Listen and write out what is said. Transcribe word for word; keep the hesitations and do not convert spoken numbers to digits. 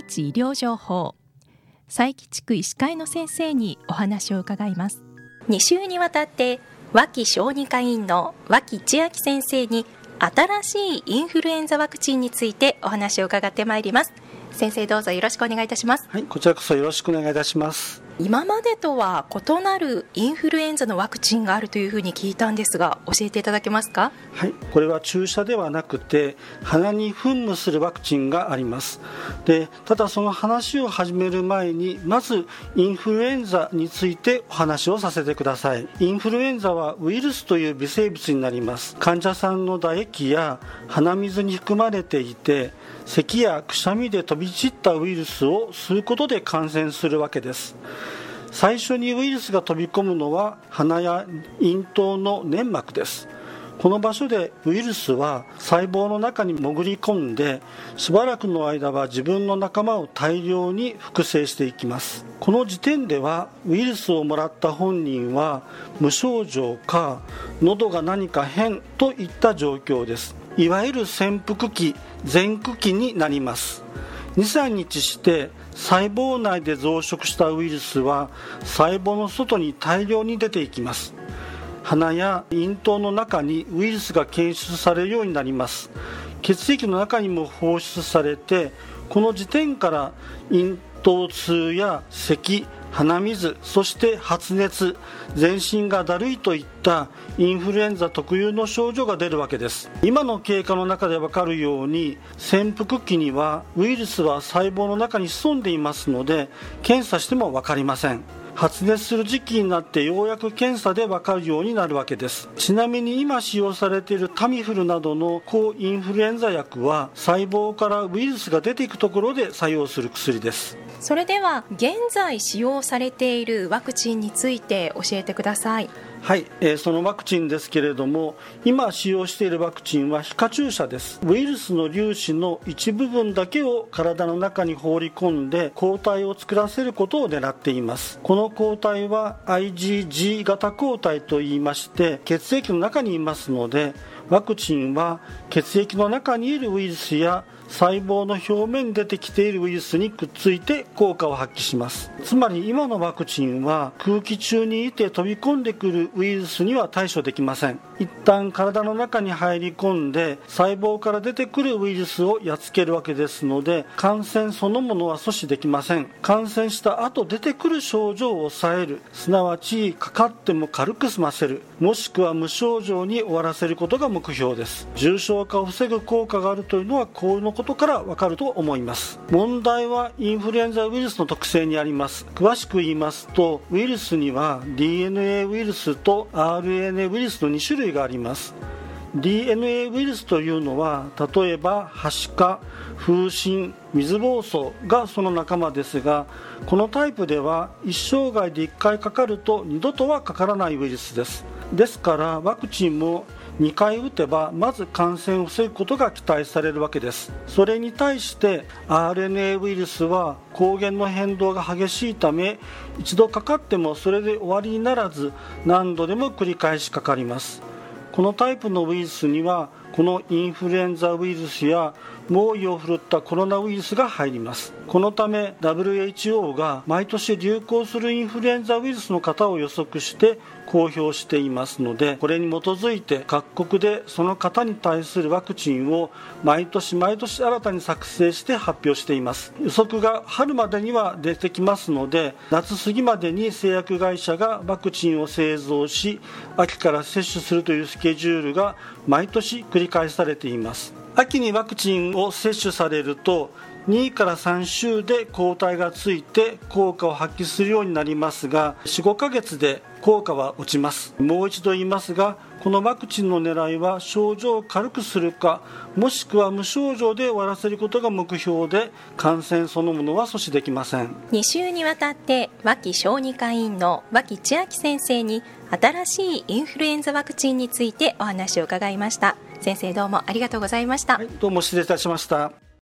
日医療情報、佐伯地区医師会の先生にお話を伺います。 に週にわたって脇小児科医院の脇千秋先生に新しいインフルエンザワクチンについてお話を伺ってまいります。先生、どうぞよろしくお願いいたします。 はい、こちらこそよろしくお願いいたします。 今までとは異なるインフルエンザのワクチンがあるというふうに聞いたんですが、教えていただけますか？ はい、これは注射ではなくて鼻に噴霧するワクチンがあります。で、ただその話を始める前にまずインフルエンザについてお話をさせてください。インフルエンザはウイルスという微生物になります。患者さんの唾液や鼻水に含まれていて、咳やくしゃみで飛び散ったウイルスを吸うことで感染するわけです。最初にウイルスが飛び込むのは鼻や咽頭の粘膜です。この場所でウイルスは細胞の中に潜り込んで、しばらくの間は自分の仲間を大量に複製していきます。この時点ではウイルスをもらった本人は無症状か喉が何か変といった状況です。いわゆる潜伏期、前駆期になります。に、さんにちして細胞内で増殖したウイルスは細胞の外に大量に出ていきます。鼻や咽頭の中にウイルスが検出されるようになります。血液の中にも放出されて、この時点から咽頭痛や咳、鼻水、そして発熱、全身がだるいといったインフルエンザ特有の症状が出るわけです。今の経過の中で分かるように、潜伏期にはウイルスは細胞の中に潜んでいますので、検査しても分かりません。発熱する時期になってようやく検査で分かるようになるわけです。ちなみに今使用されているタミフルなどの抗インフルエンザ薬は細胞からウイルスが出ていくところで作用する薬です。 それでは現在使用されているワクチンについて教えてください。 はい、えー、そのワクチンですけれども、今使用しているワクチンは皮下注射です。ウイルスの粒子の一部分だけを体の中に放り込んで抗体を作らせることを狙っています。この抗体は アイジージー 型抗体といいまして、血液の中にいますので、ワクチンは血液の中にいるウイルスや細胞の表面に出てきているウイルスにくっついて効果を発揮します。つまり今のワクチンは空気中にいて飛び込んでくるウイルスには対処できません。一旦体の中に入り込んで細胞から出てくるウイルスをやっつけるわけですので、感染そのものは阻止できません。感染した後出てくる症状を抑える、すなわちかかっても軽く済ませる、もしくは無症状に終わらせることが目標です。重症化を防ぐ効果があるというのはこういうことからわかると思います。問題はインフルエンザウイルスの特性にあります。詳しく言いますと、ウイルスには ディーエヌエー ウイルスと アールエヌエー ウイルスのに種類があります。 ディーエヌエー ウイルスというのは、例えばはしか、風疹、水疱瘡がその仲間ですが、このタイプでは一生涯でいっかいかかると二度とはかからないウイルスです。ですからワクチンもにかい打てばまず感染を防ぐことが期待されるわけです。それに対して アールエヌエー ウイルスは抗原の変動が激しいため、一度かかってもそれで終わりにならず、何度でも繰り返しかかります。このタイプのウイルスにはこのインフルエンザウイルスや猛威を振るったコロナウイルスが入ります。このため ダブリューエイチオー が毎年流行するインフルエンザウイルスの型を予測して公表していますので、これに基づいて各国でその型に対するワクチンを毎年毎年新たに作成して発表しています。予測が春までには出てきますので、夏過ぎまでに製薬会社がワクチンを製造し、秋から接種するというスケジュールが毎年繰り返されています。秋にワクチンを接種されるとにからさん週で抗体がついて効果を発揮するようになりますが、よん、ごかげつで効果は落ちます。もう一度言いますが、このワクチンの狙いは症状を軽くするか、もしくは無症状で終わらせることが目標で、感染そのものは阻止できません。 に週にわたって脇小児科医院の脇千秋先生に新しいインフルエンザワクチンについてお話を伺いました。先生、どうもありがとうございました。 はい、どうも失礼いたしました。